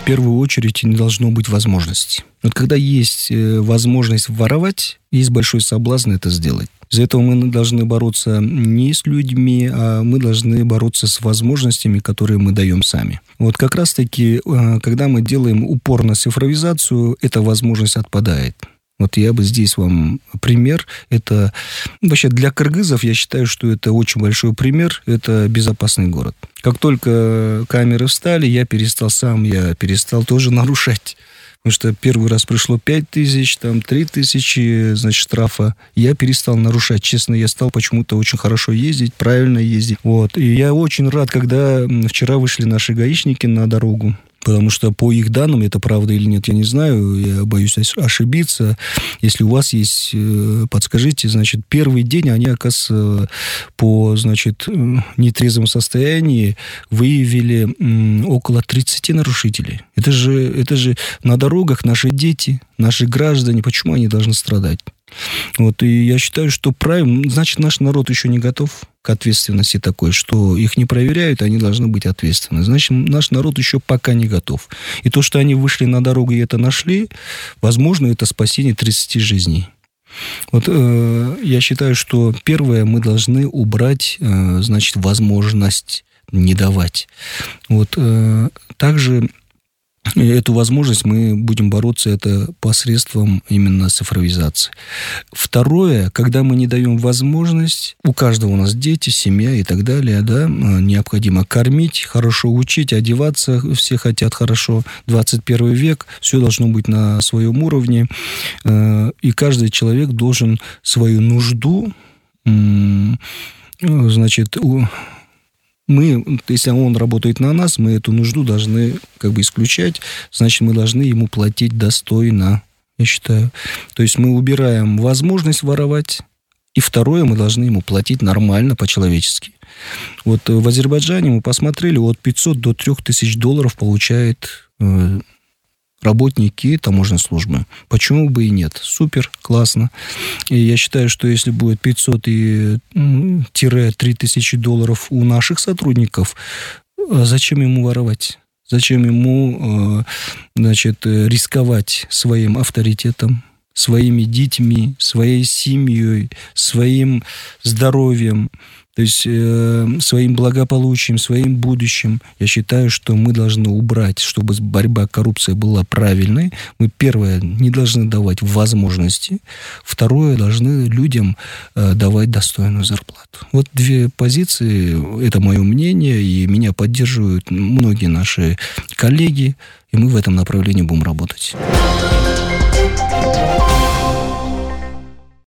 первую очередь не должно быть возможности. Вот когда есть возможность воровать, есть большой соблазн это сделать. Из-за этого мы должны бороться не с людьми, а мы должны бороться с возможностями, которые мы даем сами. Вот как раз-таки, когда мы делаем упор на цифровизацию, эта возможность отпадает. Вот я бы здесь вам пример. Это вообще для кыргызов, я считаю, что это очень большой пример. Это безопасный город. Как только камеры встали, я перестал тоже нарушать. Потому что первый раз пришло 5000, там 3000, значит, штрафа. Я перестал нарушать. Честно, я стал почему-то очень хорошо ездить, правильно ездить. Вот. И я очень рад, когда вчера вышли наши гаишники на дорогу. Потому что по их данным, это правда или нет, я не знаю, я боюсь ошибиться. Если у вас есть, подскажите, значит, первый день они, оказывается, по, значит, нетрезвом состоянии выявили около 30 нарушителей. Это же на дорогах наши дети, наши граждане, почему они должны страдать? Вот, и я считаю, что правильно, значит, наш народ еще не готов к ответственности такой, что их не проверяют, они должны быть ответственны. Значит, наш народ еще пока не готов. И то, что они вышли на дорогу и это нашли, возможно, это спасение 30 жизней. Вот я считаю, что первое, мы должны убрать, значит, возможность не давать. Вот также эту возможность мы будем бороться это посредством именно цифровизации. Второе, когда мы не даем возможность, у каждого у нас дети, семья и так далее, да, необходимо кормить, хорошо учить, одеваться, все хотят хорошо, 21 век, все должно быть на своем уровне, и каждый человек должен свою нужду, значит, если он работает на нас, мы эту нужду должны как бы исключать, значит, мы должны ему платить достойно, я считаю. То есть мы убираем возможность воровать, и второе, мы должны ему платить нормально, по-человечески. Вот в Азербайджане мы посмотрели, от 500 до 3000 долларов получает работники таможенной службы. Почему бы и нет? Супер, классно. И я считаю, что если будет 500-3000 долларов у наших сотрудников, зачем ему воровать? Зачем ему, значит, рисковать своим авторитетом, своими детьми, своей семьей, своим здоровьем, то есть своим благополучием, своим будущим? Я считаю, что мы должны убрать, чтобы борьба с коррупцией была правильной. Мы, первое, не должны давать возможности. Второе, должны людям давать достойную зарплату. Вот две позиции, это мое мнение, и меня поддерживают многие наши коллеги, и мы в этом направлении будем работать.